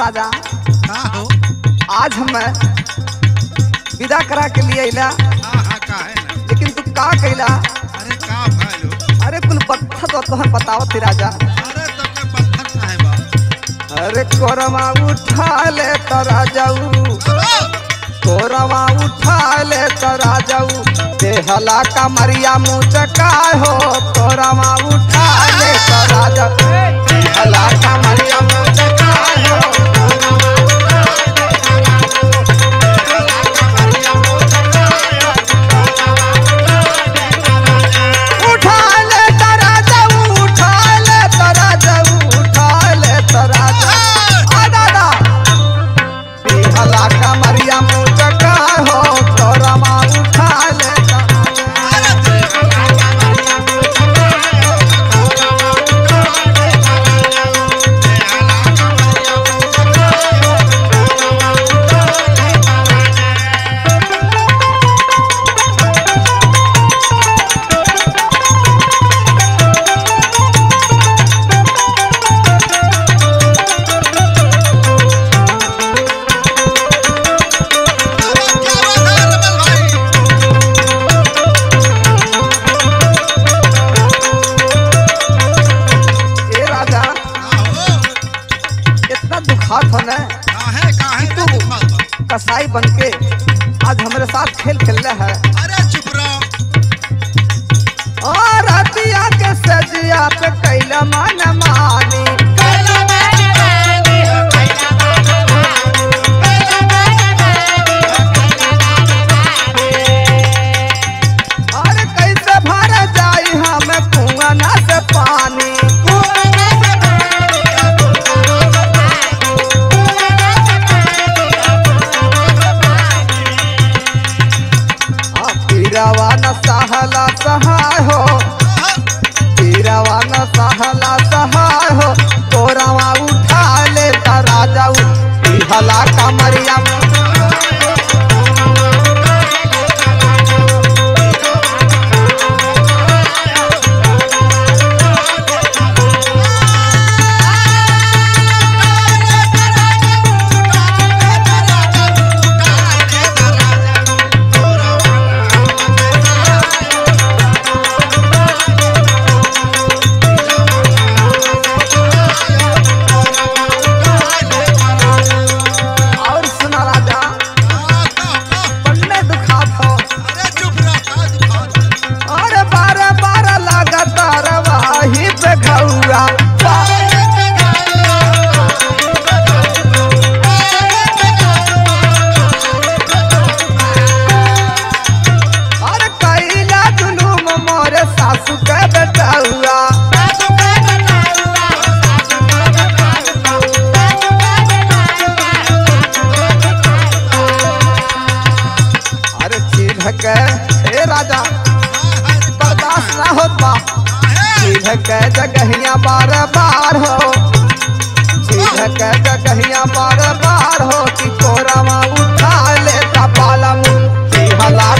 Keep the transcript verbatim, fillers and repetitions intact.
राजा का हो? आज हम विदा करा के लिए अला हाँ हाँ का है ना? लेकिन तू का कैला? अरे का भालो? अरे कुल पत्थर तो तोहर बतावत राजा। अरे तब के पत्थर का है बा? अरे कोरमा उठा ले तरा जाऊ, कोरमा उठा ले तरा जाऊ, देहला का मरिया मुँह चकाय हो, कोरमा उठा ले तरा जाऊ, देहला का मरिया मुँह चकाय हो। कसाई बन के आज हमारे साथ खेल खेल रहा है। अरे चुप रहो। और रतिया के सजिया पे कैला मन मानी, और कैसे भर जाई हम कुआं ना से पानी। पीरावा न सहला सहाय हो, पीरावा न सहला सहाय हो, कोरावा उठा ले तरा जाऊ, पीहला कमरिया राजा बर्दाश्त ना होता, के जगहिया बार बार हो, के जगहिया बार बार हो, कि कोरामा उठा ले पाला मुँह